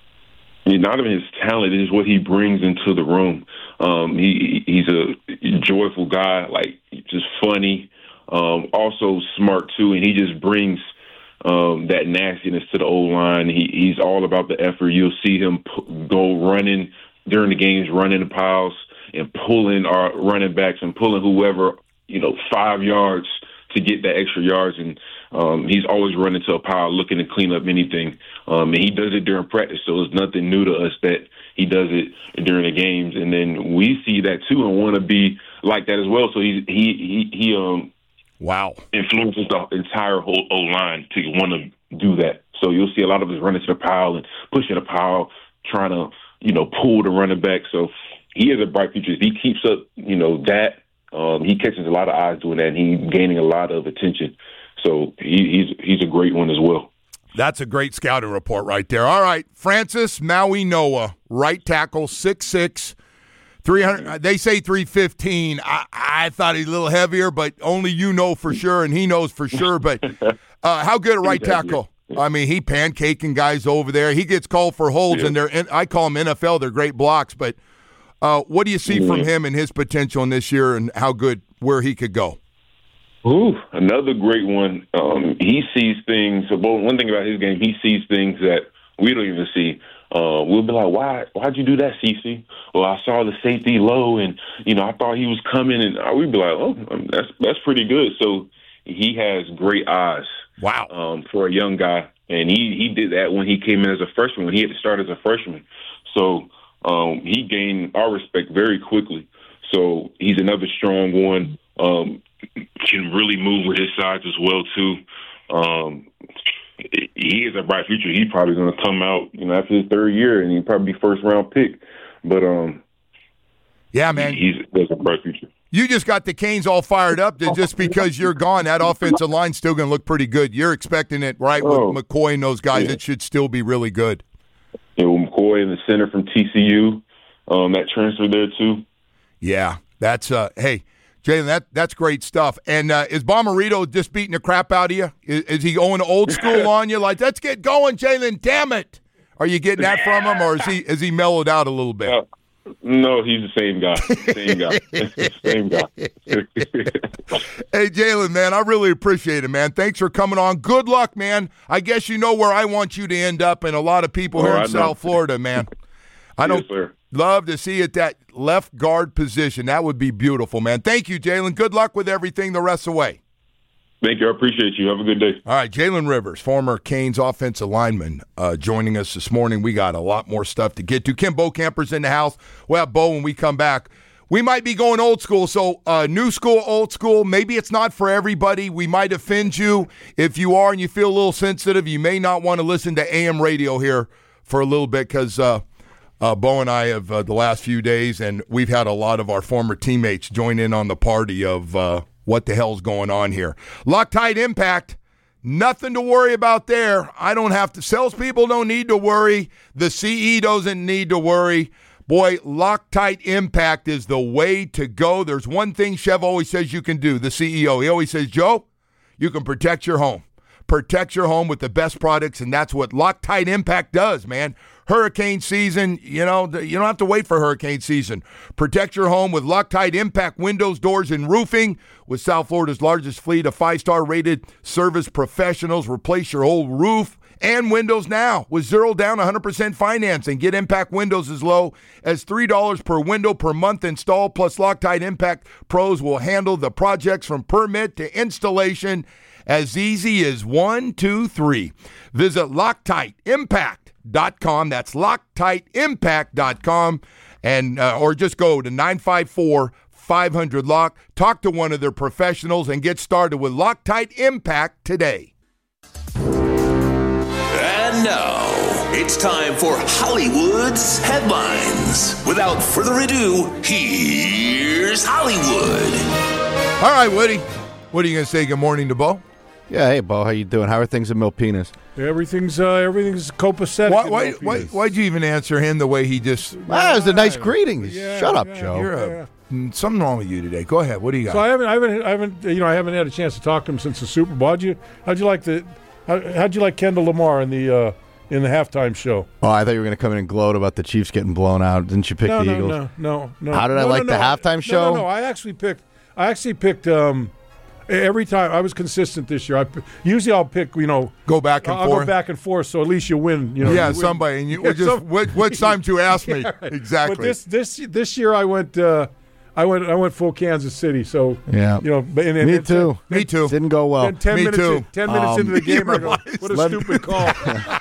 Not even his talent, it is what he brings into the room. Um, he he's a joyful guy, like just funny, um, also smart too, and he just brings um, that nastiness to the O-line. He, he's all about the effort. You'll see him p- go running during the games, running the piles, and pulling our running backs and pulling whoever, you know, five yards to get that extra yards. And um, he's always running to a pile looking to clean up anything. Um, and he does it during practice, so it's nothing new to us that he does it during the games. And then we see that too and want to be like that as well. So he he he, he um wow influences the entire whole O-line to want to do that. So you'll see a lot of us running to the pile and pushing the pile, trying to, you know, pull the running back. So he has a bright future. If he keeps up, you know, that, um, he catches a lot of eyes doing that, and he's gaining a lot of attention. So he, he's he's a great one as well. That's a great scouting report right there. All right, Francis Maui Noah, right tackle, six six, three hundred. They say three fifteen. I, I thought he's a little heavier, but only you know for sure, and he knows for sure. But uh, how good a right tackle? I mean, he pancaking guys over there. He gets called for holds, yeah. and they're I call them N F L. They're great blocks, but. Uh, what do you see from him and his potential in this year and how good, where he could go? Ooh, another great one. Um, he sees things. Well, one thing about his game, he sees things that we don't even see. Uh, we'll be like, why, why'd you do that, CeCe? Well, I saw the safety low, and, you know, I thought he was coming, and we'd be like, oh, that's that's pretty good. So he has great eyes. Wow. Um, for a young guy. And he, he did that when he came in as a freshman, when he had to start as a freshman. So, Um, he gained our respect very quickly. So he's another strong one. Um, can really move with his size as well, too. Um, he is a bright future. He's probably going to come out, you know, after his third year, and he'll probably be first-round pick. But, um, yeah, man. He's, he's a bright future. You just got the Canes all fired up that just because you're gone, that offensive line's still going to look pretty good. You're expecting it, right, oh, with McCoy and those guys. Yeah. It should still be really good. You know, McCoy and the center from T C U, um, that transfer there too. Yeah, that's uh. Hey, Jalen, that that's great stuff. And uh, is Bomarito just beating the crap out of you? Is, is he going old school on you? Like, let's get going, Jalen. Damn it! Are you getting that from him, or is he is he mellowed out a little bit? Uh, no, he's the same guy. Same guy. Same guy. Hey, Jalen, man, I really appreciate it, man. Thanks for coming on. Good luck, man. I guess you know where I want you to end up, and a lot of people oh, here in I South know. Florida, man. I don't yes, sir. love to see it that left guard position. That would be beautiful, man. Thank you, Jalen. Good luck with everything the rest of the way. Thank you. I appreciate you. Have a good day. All right, Jalen Rivers, former Canes offensive lineman, uh, joining us this morning. We got a lot more stuff to get to. Kim Bokamper's in the house. We'll have Bo when we come back. We might be going old school, so uh, new school, old school. Maybe it's not for everybody. We might offend you. If you are and you feel a little sensitive, you may not want to listen to A M radio here for a little bit because uh, uh, Bo and I have uh, the last few days, and we've had a lot of our former teammates join in on the party of uh, what the hell's going on here. Loctite Impact, nothing to worry about there. I don't have to. Salespeople don't need to worry. The C E doesn't need to worry. Boy, Loctite Impact is the way to go. There's one thing Chev always says you can do, the C E O. He always says, Joe, you can protect your home. Protect your home with the best products, and that's what Loctite Impact does, man. Hurricane season, you know, you don't have to wait for hurricane season. Protect your home with Loctite Impact windows, doors, and roofing. With South Florida's largest fleet of five-star rated service professionals, replace your whole roof and windows now with zero down, one hundred percent financing. Get Impact windows as low as three dollars per window per month install. Plus, Loctite Impact pros will handle the projects from permit to installation as easy as one, two, three. Visit Loctite Impact dot com. That's Loctite Impact dot com. And, uh, or just go to nine five four, five hundred, L O C. Talk to one of their professionals and get started with Loctite Impact today. And now, it's time for Hollywood's headlines. Without further ado, here's Hollywood. All right, Woody. What are you going to say? Good morning to Bo? Yeah, hey, Bo. How you doing? How are things in Milpitas? Everything's uh, everything's copacetic. Why, why, why, why'd you even answer him the way he just... Wow, it was a nice greeting. Yeah, Shut up, yeah, Joe. You're a, mm, something wrong with you today. Go ahead. What do you got? So I haven't, I haven't, I haven't, you know, I haven't had a chance to talk to him since the Super Bowl. How'd you, how'd you like the, how, how'd you like Kendall Lamar in the uh, in the halftime show? Oh, I thought you were going to come in and gloat about the Chiefs getting blown out. Didn't you pick no, the no, Eagles? No, no, no. How did no, I no, like no. the halftime show? No, no, no. I actually picked. I actually picked. Um, Every time I was consistent this year. I usually I'll pick, you know, go back and I'll forth. go back and forth, so at least you win. You know, yeah, you win. somebody. And you Yeah, just some, what, what time to ask me yeah, right. exactly? But this this this year I went uh, I went I went full Kansas City. So yeah, you know, and, and, me and, too. And, me too. Didn't go well. ten me minutes too. In, ten minutes um, into the game, I go, what a let stupid call.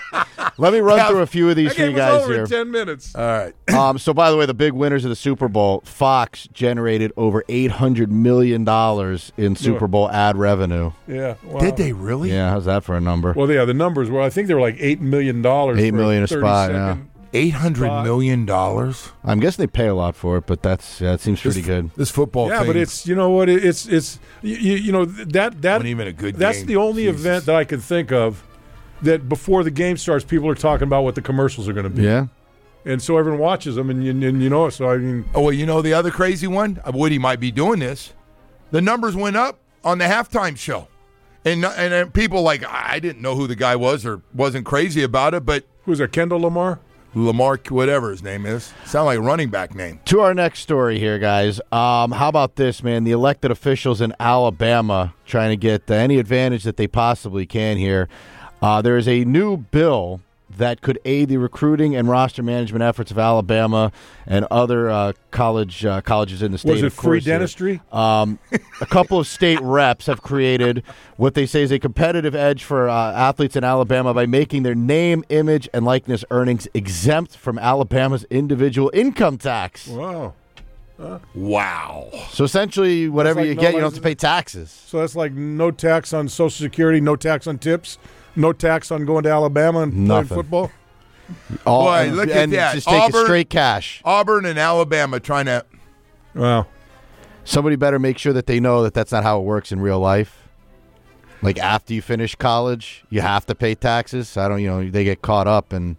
Let me run through a few of these that for you game was guys over here. in ten minutes. All right. Um, so, by the way, the big winners of the Super Bowl, Fox generated over eight hundred million dollars in Super Bowl ad revenue. Yeah. Wow. Did they really? Yeah, how's that for a number? Well, yeah, the numbers were, I think they were like eight million dollars. Eight million a spot, yeah. Eight hundred million dollars. I'm guessing they pay a lot for it, but that's yeah, that seems pretty this, good. This football, yeah, thing. but it's you know what it, it's it's you, you know that that Wasn't even a good that's game. the only Jesus. event that I could think of that before the game starts, people are talking about what the commercials are going to be. Yeah, and so everyone watches them, and you, and you know. So I mean, oh well, you know the other crazy one. Woody might be doing this. The numbers went up on the halftime show, and and, and people like I didn't know who the guy was or wasn't crazy about it, but who's that? Kendall Lamar. Lamar, whatever his name is. Sound like a running back name. To our next story here, guys. Um, how about this, man? The elected officials in Alabama trying to get uh, any advantage that they possibly can here. Uh, there is a new bill that could aid the recruiting and roster management efforts of Alabama and other uh, college uh, colleges in the state. Was it of free course, here. dentistry? Um, a couple of state reps have created what they say is a competitive edge for uh, athletes in Alabama by making their name, image, and likeness earnings exempt from Alabama's individual income tax. Wow. Huh? Wow. So essentially, whatever like you no get, you don't have license- to pay taxes. So that's like no tax on Social Security, no tax on tips, no tax on going to Alabama and Nothing. playing football. All, Boy, and, look at and that. just take Auburn- it straight cash. Auburn and Alabama trying to. Wow. Somebody better make sure that they know that that's not how it works in real life. Like after you finish college, you have to pay taxes. I don't, you know, they get caught up and.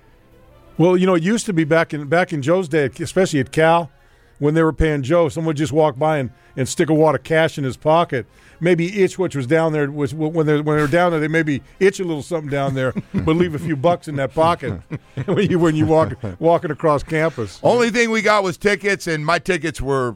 Well, you know, it used to be back in back in Joe's day, especially at Cal, when they were paying Joe, someone would just walk by and, and stick a wad of cash in his pocket. Maybe itch which was down there was when they when they were down there, they maybe itch a little something down there, but leave a few bucks in that pocket when you when you walk walking across campus. Only thing we got was tickets, and my tickets were.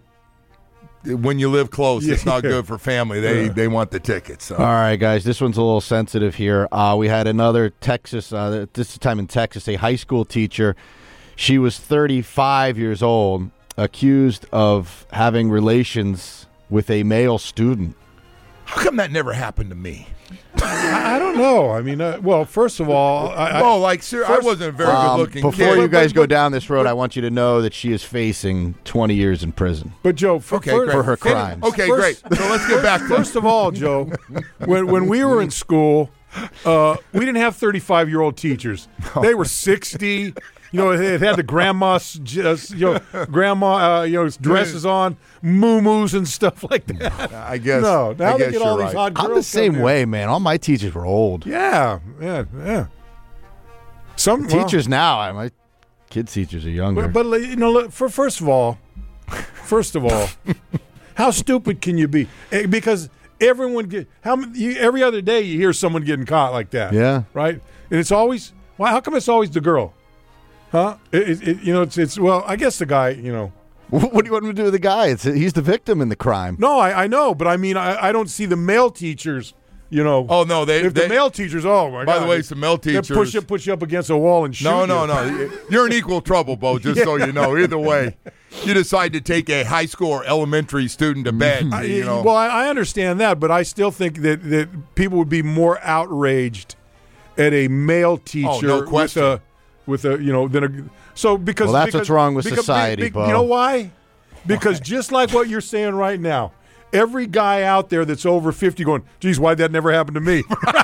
When you live close, it's not Yeah. good for family. They Yeah. they want the tickets. So. All right, guys, this one's a little sensitive here. Uh, we had another Texas, uh, this time in Texas, a high school teacher. She was thirty-five years old, accused of having relations with a male student. How come that never happened to me? I, I don't know. I mean, uh, well, first of all, I, oh, like, sir, I wasn't a very um, good-looking Before kid. you guys but, go but, down this road, I want you to know that she is facing twenty years in prison. But, Joe, for, okay, for, for her crimes. Okay, first, great. So let's get back to First of all, Joe, when, when we were in school, uh, we didn't have thirty-five-year-old teachers. They were sixty. You know, it had the grandma, just, you know, grandma, uh, you know, dresses on, moo-moos and stuff like that. I guess. No, now I they guess get all you're these right. hot girls. I'm the same coming way, in. man. All my teachers were old. Yeah, yeah, yeah. Some The well, teachers now, my kids' teachers are younger. But, but you know, look, for first of all, first of all, how stupid can you be? Eh, Because everyone get how many- you, every other day you hear someone getting caught like that. Yeah. right. And it's always why? How come it's always the girl? Huh? It, it, it, you know, it's it's well, I guess the guy. You know, What do you want him to do with the guy? It's, he's the victim in the crime. no, I, I know, but I mean, I, I don't see the male teachers. You know, Oh, no, they... if they the male teachers, oh my by god! the way, some male they teachers... push you, push you up against a wall and shoot No, you. no, no. You're in equal trouble, Bo, just so you know. Either way, you decide to take a high school or elementary student to bed, I, you know. Well, I, I understand that, but I still think that, that people would be more outraged at a male teacher Oh, no question. with a with a you know than a so because Well, that's because, what's wrong with because, society, be- be- Bo. You know why? Because just like what you're saying right now, every guy out there that's over fifty going, geez, why'd that never happen to me?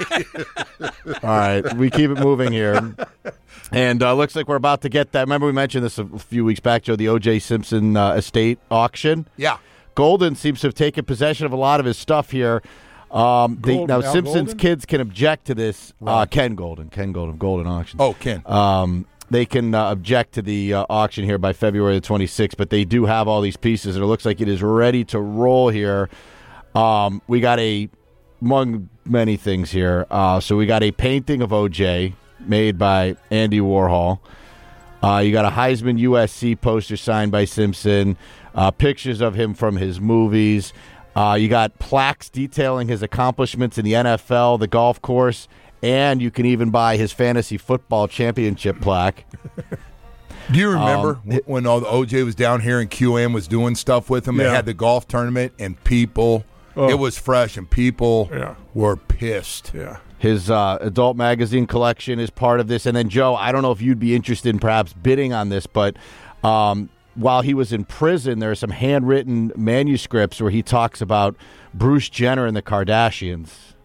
All right, we keep it moving here. And uh, looks like we're about to get that. Remember we mentioned this a few weeks back, Joe, the O J Simpson uh, estate auction? Yeah. Golden seems to have taken possession of a lot of his stuff here. Um, they, Golden, now, Al Simpson's Golden? kids can object to this. Uh, Ken Golden. Ken Golden of Golden Auctions. Oh, Ken. Um, they can uh, object to the uh, auction here by February the twenty-sixth, but they do have all these pieces, and it looks like it is ready to roll here. Um, we got a, among many things here, uh, so we got a painting of O J made by Andy Warhol. Uh, you got a Heisman U S C poster signed by Simpson, uh, pictures of him from his movies. Uh, you got plaques detailing his accomplishments in the N F L, the golf course, and you can even buy his fantasy football championship plaque. Do you remember Um, w- when all the O J was down here and Q M was doing stuff with him? They Yeah. had the golf tournament, and people, Oh. it was fresh, and people Yeah. were pissed. yeah. His uh, adult magazine collection is part of this. And then, Joe, I don't know if you'd be interested in perhaps bidding on this, but um, while he was in prison, there are some handwritten manuscripts where he talks about Bruce Jenner and the Kardashians.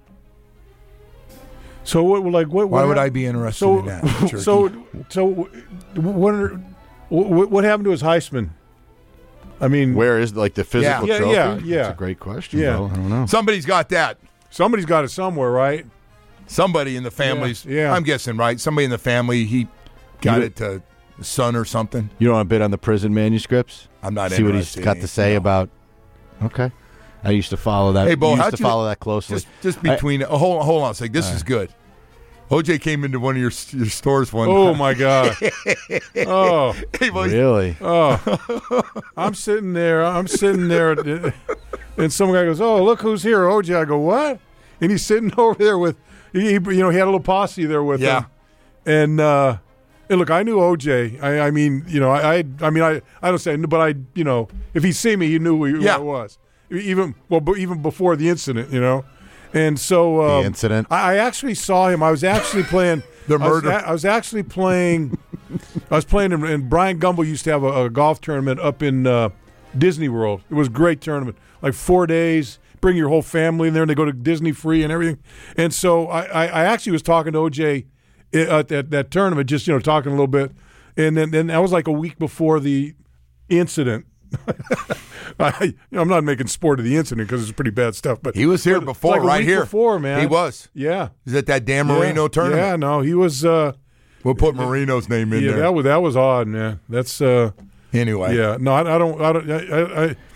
So what? Like what? Why what would hap- I be interested so, in that? Turkey? So so what? are- What, what happened to his Heisman? I mean, Where is, like, the physical Yeah, trophy? yeah, yeah. That's a great question, Yeah. Bill. I don't know. Somebody's got that. somebody's got it somewhere, right? Somebody in the family's, Yeah, yeah. I'm guessing, right? Somebody in the family, he got You- it to the son or something. You don't want to bid on the prison manuscripts? I'm not See what he's interested got in to it, say no. about. Okay. I used to follow that. Hey, Bo, I used how'd to you- follow that closely. Just, just I- between, oh, hold on, hold on a second. This All is right. good. O J came into one of your, your stores one Oh time. my God! Oh, Hey, boy, Really? oh! I'm sitting there. I'm sitting there, and some guy goes, "Oh, look who's here, O J." I go, "What?" And he's sitting over there with, he, he- you know, he had a little posse there with Yeah. him. And uh, and look, I knew O J. I, I mean, you know, I, I, I mean, I, I don't say, but I, you know, if he see me, he knew who, who Yeah. I was. Even well, but even before the incident, you know. And so um, The incident? I, I actually saw him. I was actually playing The I was murder. a- I was actually playing. I was playing, in, and Brian Gumbel used to have a, a golf tournament up in uh, Disney World. It was a great tournament, like four days. Bring your whole family in there, and they go to Disney free and everything. And so I, I, I actually was talking to O J at that, that tournament, just you know, talking a little bit. And then, then that was like a week before the incident. I, you know, I'm not making sport of the incident because it's pretty bad stuff. But He was here but before, like a right week here. Before, man, He was. Yeah, He's at that Dan Marino yeah. tournament. Yeah, no, he was. Uh, We'll put Marino's name in yeah, there. that was that was odd, man. That's uh, anyway. yeah. No, I, I don't. I don't. I, I,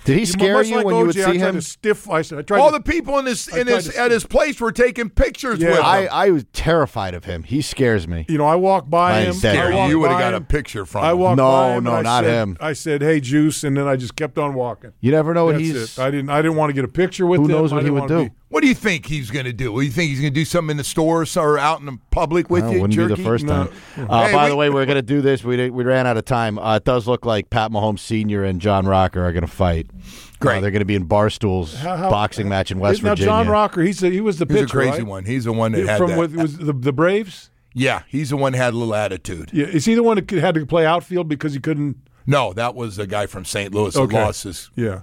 Did he scare much you like when O J, you would I see tried him? To stiff, I, I tried All to, the people in his I in tried his to at his place were taking pictures Yeah. with him. I, I was terrified of him. He scares me. You know, I walked by Mine's him. dead. I Gary, walked you would have by got a him. picture from I him. walked No, by him. no, and I not said, him. I said, "Hey, Juice," and then I just kept on walking. You never know what That's he's. it. I didn't. I didn't want to get a picture with Who him. knows I what he didn't would wanna do? be- What do you think he's going to do? What do you think he's going to do something in the stores or out in the public with Well, you? wouldn't jerky? be the first No. time. Uh, Hey, by we- the way, we're going to do this. We we ran out of time. Uh, it does look like Pat Mahomes Senior and John Rocker are going to fight. Great. Uh, they're going to be in Barstool's How- how- boxing match in West now, Virginia. John Rocker, he's a, he was the He's pitcher, a crazy right? one. He's the one that had From that. with, was the, the Braves. Yeah, he's the one that had a little attitude. Yeah, is he the one that could- had to play outfield because he couldn't? No, that was the guy from Saint Louis who Okay. lost his. Yeah.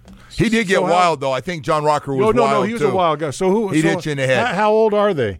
He did get So how- wild, though. I think John Rocker was No, no, wild, no. He was too. a wild guy. So who? He'd so hit you in the head. How, how old are they?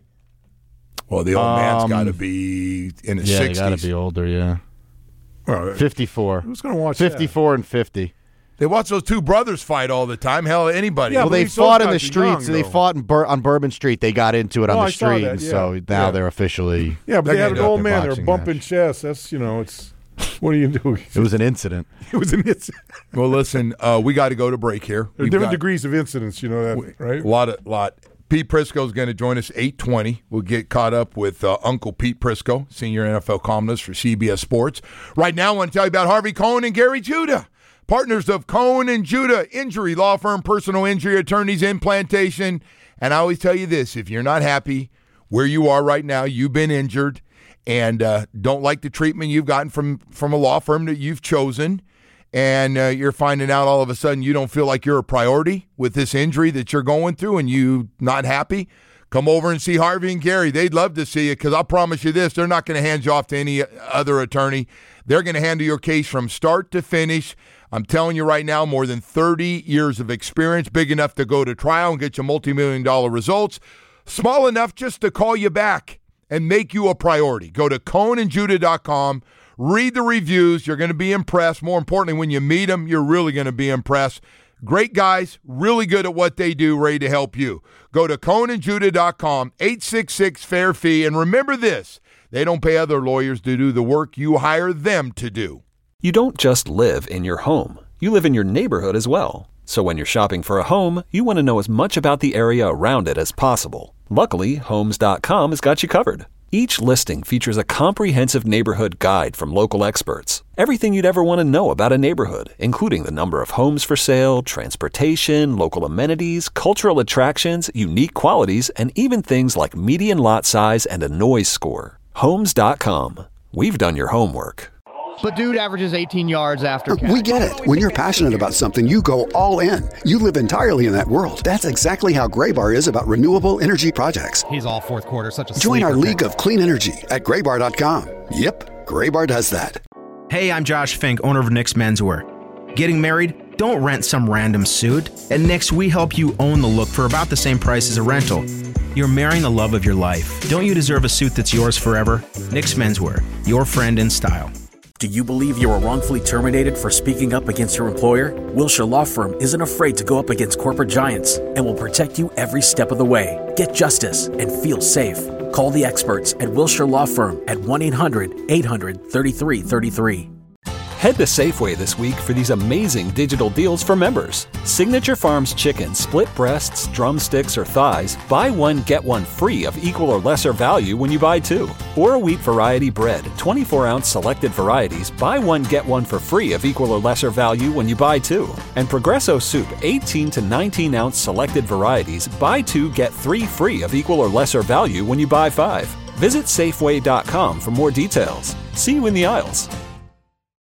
Well, the old man's Um, got to be in his Yeah, sixties. they got to be older. Yeah, Well, fifty-four. who's going to watch that? fifty-four and fifty. They watch those two brothers fight all the time. Hell, anybody. Yeah, Well, but they these- those fought in the guys are young, streets. they though. fought in Bur- on Bourbon Street. They got into it Oh, on I the saw street, that, and yeah. so now Yeah. they're officially. Yeah, but they had an They're old at man. their They're boxing bumping match. chests. That's you know, it's what do you do? It was an incident. It was an incident. Well, listen, uh, we got to go to break here. There are We've different got degrees of incidents. You know that, right? A lot of lot. Pete Prisco's going to join us eight twenty. We'll get caught up with uh, Uncle Pete Prisco, senior N F L columnist for C B S Sports. Right now, I want to tell you about Harvey Cohen and Gary Judah, partners of Cohen and Judah Injury Law Firm, personal injury attorneys, implantation. And I always tell you this: if you're not happy where you are right now, you've been injured, and uh, don't like the treatment you've gotten from from a law firm that you've chosen, and uh, you're finding out all of a sudden you don't feel like you're a priority with this injury that you're going through and you not happy, come over and see Harvey and Gary. They'd love to see you because I'll promise you this, they're not going to hand you off to any other attorney. They're going to handle your case from start to finish. I'm telling you right now, more than thirty years of experience, big enough to go to trial and get you multi-million dollar results, small enough just to call you back and make you a priority. Go to cohen and judah dot com. Read the reviews. You're going to be impressed. More importantly, when you meet them, you're really going to be impressed. Great guys, really good at what they do, ready to help you. Go to cohen and judah dot com, eight six six, fair fee. And remember this, they don't pay other lawyers to do the work. You hire them to do. You don't just live in your home. You live in your neighborhood as well. So when you're shopping for a home, you want to know as much about the area around it as possible. Luckily, homes dot com has got you covered. Each listing features a comprehensive neighborhood guide from local experts. Everything you'd ever want to know about a neighborhood, including the number of homes for sale, transportation, local amenities, cultural attractions, unique qualities, and even things like median lot size and a noise score. homes dot com. We've done your homework. But dude averages eighteen yards after catch. We get it. When you're passionate about something, you go all in. You live entirely in that world. That's exactly how Graybar is about renewable energy projects. He's all fourth quarter, such a Join our sleeper league pick. of clean energy at graybar dot com. Yep, Graybar does that. Hey, I'm Josh Fink, owner of Nick's Menswear. Getting married? Don't rent some random suit. At Nick's, we help you own the look for about the same price as a rental. You're marrying the love of your life. Don't you deserve a suit that's yours forever? Nick's Menswear, your friend in style. Do you believe you were wrongfully terminated for speaking up against your employer? Wilshire Law Firm isn't afraid to go up against corporate giants and will protect you every step of the way. Get justice and feel safe. Call the experts at Wilshire Law Firm at one eight hundred, eight hundred, thirty-three thirty-three. Head to Safeway this week for these amazing digital deals for members. Signature Farms chicken, split breasts, drumsticks, or thighs, buy one, get one free of equal or lesser value when you buy two. Or a wheat variety bread, twenty-four ounce selected varieties, buy one, get one for free of equal or lesser value when you buy two. And Progresso soup, eighteen to nineteen ounce selected varieties, buy two, get three free of equal or lesser value when you buy five. Visit Safeway dot com for more details. See you in the aisles.